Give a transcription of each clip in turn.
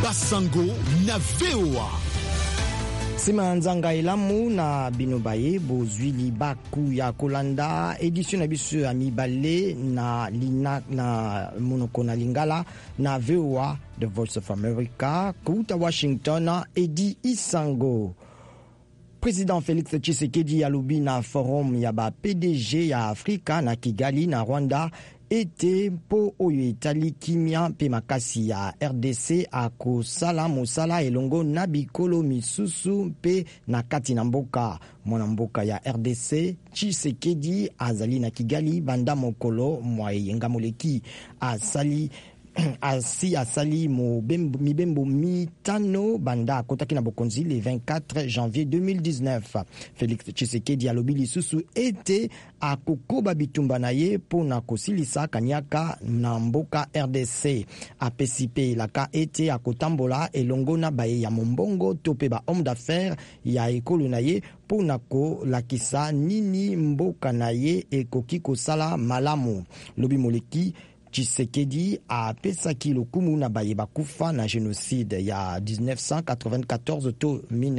Basango na VOA. Sima nzanga elamu na binobaye bozwili baku ya kolanda edition na biso ya mibale na lina na monoko na lingala na VOA The Voice of America kuta Washington Edi Isango. Président Félix Tshisekedi alobi na forum ya ba PDG ya Afrika na Kigali na Rwanda ete po oyo etali kimia pe makasi ya RDC akosala mosala elongo na bikolo misusu pe na kati na mboka. Mwana mboka ya RDC Tshisekedi azali na Kigali banda mokolo mwayenga moleki asali mibembo mitano banda kotaki na bokonzi le 24 janvier 2019. Félix Tshisekedi alobi lisusu ete akokoba bitumba na ye pona kosilisa kanyaka na mboka RDC. Apesipe laka ete akotambola elongo na baye ya mombongo tope ba homme d'affaires ya ekolo na ye pona kolakisa nini mboka na ye ekoki kosala malamu. Lobi moleki Tshisekedi apesaki lokumu na baye bakufa na génocide ya 1994 to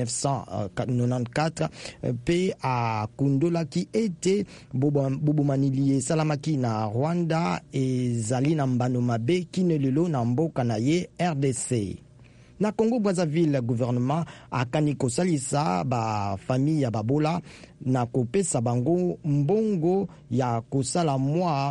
1994 pe akundolaki ete bobomanili esalamaki na Rwanda ezali na mbano mabe kinelelo na mboka na ye RDC. Na Congo Brazzaville, gouvernement akani kosalisa ba famille ya babola na kopesa bango mbongo ya kosala mwa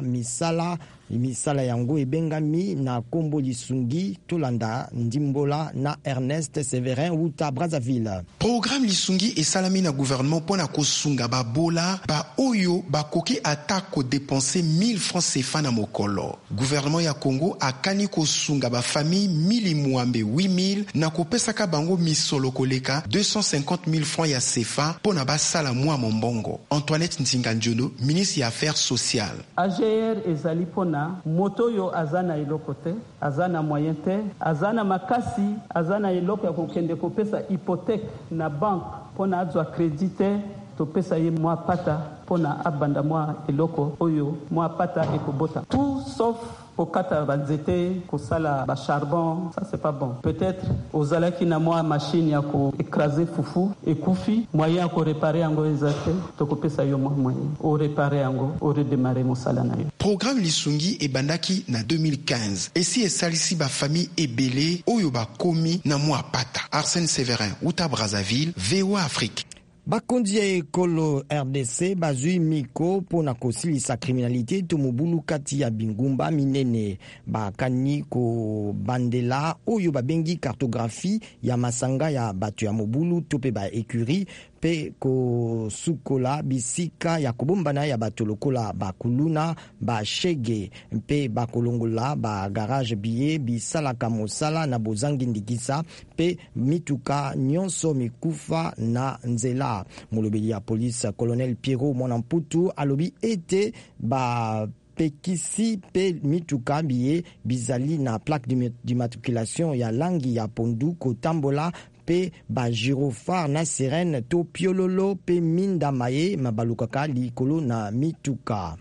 misala yango ebengami na kombo lisungi tolanda ndimbola na Ernest Severin Wuta Brazzaville. Programme lisungi esalami na gouvernement pona kosunga babola ba oyo bakoki atako dépenser 1000 francs CFA na mokolo. Gouvernement ya Congo akani kosunga ba famille mili muambe 8000 na kopesaka bango misolo koleka 250,000 francs ya CFA pona basala mwa mombongo. Antoinette Nzinganjono, ministre ya Affaires sociales. AGR ezali pona moto yo azana eloko te, azana moyen te, azana makasi, azana eloko ya kokende kopesa hypothèque na banque pona azwa crédit to pesa ye mwa pata pona abanda mwa eloko oyo mwa pata ekobota. Tout sauf kokata banzete kosala ba charbon, ça c'est pas bon. Peut-être ozalaki na mwa machine ya ko écraser fufu ekufi moyen ya ko réparer yango ezate to kopesa yo mwa moyen o réparer yango o redémarrer mosala na yo. Programme lisungi ebandaki na 2015 esi esalisi ba famille ebele oyo bakomi na mwa pata. Arsène Severin Wuta Brazzaville, VOA Afrique. Bakondi ya ekolo RDC bazui miko pona kosilisa kriminalité to mobulu kati ya bingumba minene. Bakani ko bandela oyo babengi cartographie ya masanga ya batu ya mobulu tope ba écurie pe ko sukola bisika ya kobombana ya bato lokola bakuluna bashege pe bakolongola ba garage biye bisalaka mosala na bozangi ndikisa pe mituka nyonso mikufa na nzela. Molobeli ya police colonel Piero Monamputu alobi ete ba pekisi pe mituka biye bizali na plaque d'immatriculation ya langi ya pondu kotambola pe ba gyrophare na sirène to piololo pe minda maye mabalukaka likolo na mituka.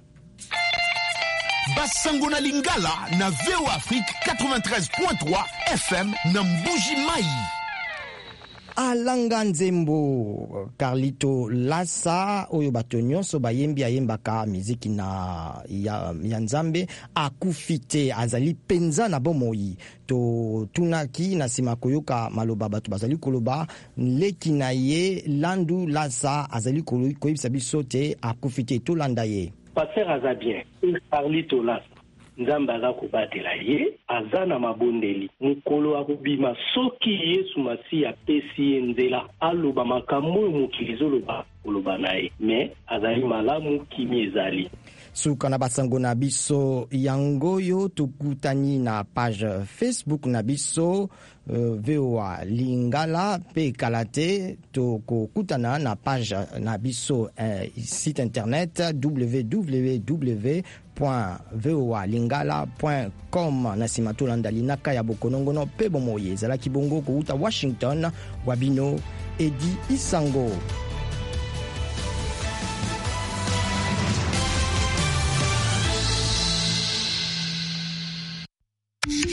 Basango na lingala na VOA Afrique 93.3 FM na Mbuji Mai. Alanga nzembo Carlito Lassa oyo bato nyonso bayembi ayembaka miziki na ya nzambe akufite azali penza na bomoi to tunaki na sima koyoka maloba bato bazali koloba leki na ye Landu Lassa azali koyebisa biso te akufite to landa ye. Passer azabien Carlito Lassa nzamba za kubatela ye azana mabondeli mukolo akubima soki Yesu Masiya pesi nzela aloba makambo mukilizo loba naye me azali malamu kimi ezali. Suka na basango na biso yangoyo tukutani na page Facebook na biso VOA Lingala pe kalate tukutana na page na biso site internet www.voalingala.com na simatolanda linaka ya bokonongono pe bomoye zala kibongo kuuta Washington wabino Edi Isango.